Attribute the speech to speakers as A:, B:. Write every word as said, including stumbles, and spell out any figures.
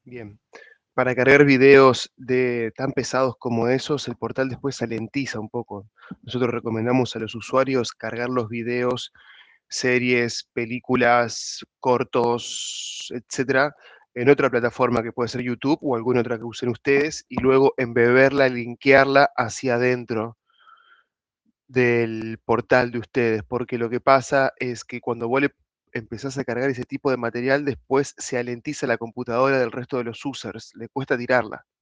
A: Bien. Para cargar videos de tan pesados como esos, el portal después se lentiza un poco. Nosotros recomendamos a los usuarios cargar los videos, series, películas, cortos, etcétera, en otra plataforma que puede ser YouTube o alguna otra que usen ustedes, y luego embeberla, linkearla hacia adentro del portal de ustedes, porque lo que pasa es que cuando vos le empezás a cargar ese tipo de material, después se alentiza la computadora del resto de los users, le cuesta tirarla.